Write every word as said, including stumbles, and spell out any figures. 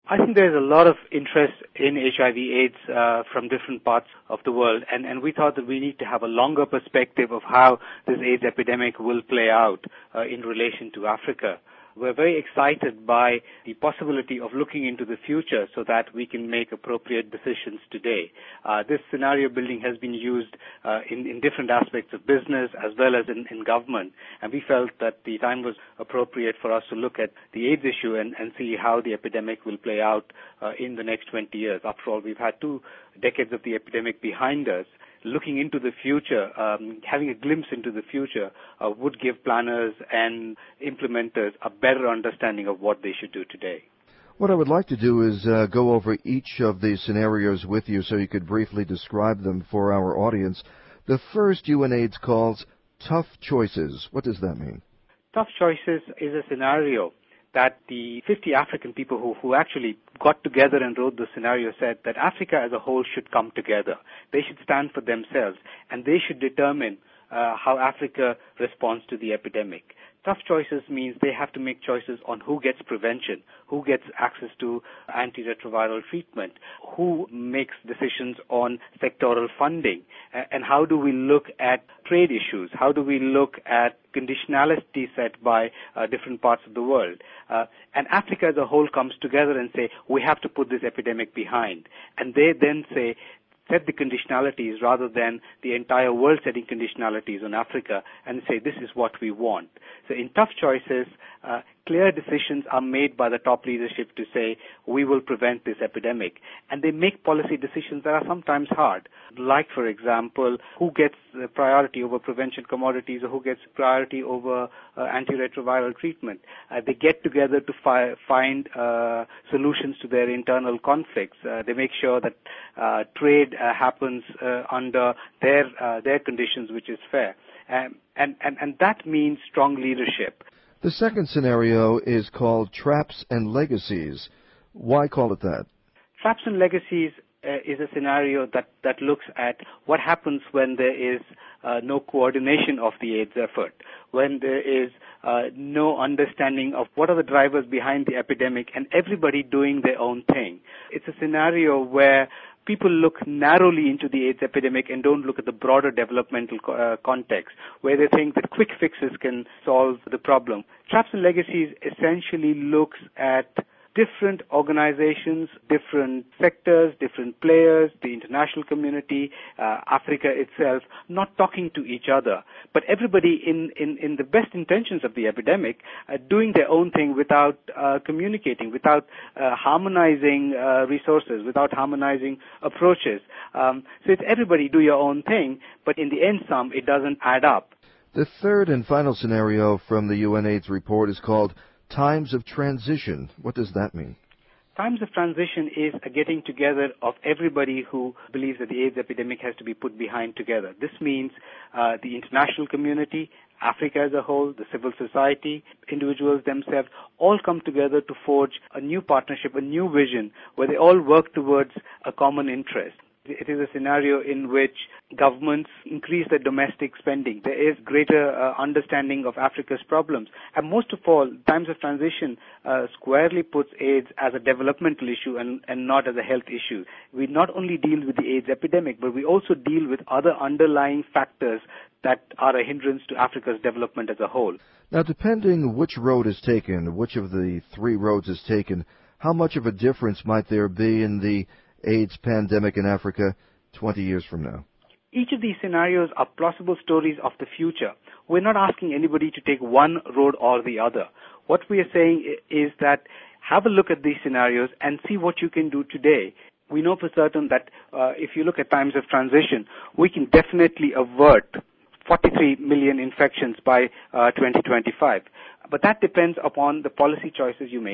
I think there's a lot of interest in H I V AIDS uh, from different parts of the world, and, and we thought that we need to have a longer perspective of how this AIDS epidemic will play out uh, in relation to Africa. We're very excited by the possibility of looking into the future so that we can make appropriate decisions today. Uh, this scenario building has been used uh, in, in different aspects of business as well as in, in government, and we felt that the time was appropriate for us to look at the AIDS issue and, and see how the epidemic will play out uh, in the next twenty years. After all, we've had two decades of the epidemic behind us. Looking into the future, um, having a glimpse into the future uh, would give planners and implementers a better understanding of what they should do today. What I would like to do is uh, go over each of these scenarios with you so you could briefly describe them for our audience. The first UNAIDS calls tough choices. What does that mean? Tough choices is a scenario that the fifty African people who, who actually got together and wrote the scenario said that Africa as a whole should come together. They should stand for themselves, and they should determine uh, how Africa responds to the epidemic. Tough choices means they have to make choices on who gets prevention, who gets access to antiretroviral treatment, who makes decisions on sectoral funding, and how do we look at trade issues, how do we look at conditionality set by uh, different parts of the world. Uh, and Africa as a whole comes together and say, we have to put this epidemic behind. And they then say, set the conditionalities rather than the entire world setting conditionalities on Africa and say this is what we want. So in tough choices, uh, clear decisions are made by the top leadership to say we will prevent this epidemic. And they make policy decisions that are sometimes hard, like, for example, who gets priority over prevention commodities or who gets priority over uh, antiretroviral treatment. Uh, they get together to fi- find uh, solutions to their internal conflicts. Uh, they make sure that uh, trade uh, happens uh, under their uh, their conditions, which is fair. Um, and, and, and that means strong leadership. The second scenario is called Traps and Legacies. Why call it that? Traps and Legacies uh, is a scenario that, that looks at what happens when there is uh, no coordination of the AIDS effort, when there is uh, no understanding of what are the drivers behind the epidemic and everybody doing their own thing. It's a scenario where people look narrowly into the AIDS epidemic and don't look at the broader developmental uh, context, where they think that quick fixes can solve the problem. Traps and Legacies essentially looks at different organizations, different sectors, different players, the international community, uh, Africa itself, not talking to each other, but everybody in, in, in the best intentions of the epidemic uh, doing their own thing without uh, communicating, without uh, harmonizing uh, resources, without harmonizing approaches. Um, so it's everybody do your own thing, but in the end sum, it doesn't add up. The third and final scenario from the UNAIDS report is called Times of Transition. What does that mean? Times of transition is a getting together of everybody who believes that the AIDS epidemic has to be put behind together. This means uh, the international community, Africa as a whole, the civil society, individuals themselves, all come together to forge a new partnership, a new vision, where they all work towards a common interest. It is a scenario in which governments increase their domestic spending. There is greater uh, understanding of Africa's problems. And most of all, Times of Transition uh, squarely puts AIDS as a developmental issue and, and not as a health issue. We not only deal with the AIDS epidemic, but we also deal with other underlying factors that are a hindrance to Africa's development as a whole. Now, depending which road is taken, which of the three roads is taken, how much of a difference might there be in the AIDS pandemic in Africa twenty years from now? Each of these scenarios are plausible stories of the future. We're not asking anybody to take one road or the other. What we are saying is that have a look at these scenarios and see what you can do today. We know for certain that uh, if you look at Times of Transition, we can definitely avert forty-three million infections by uh, twenty twenty-five. But that depends upon the policy choices you make.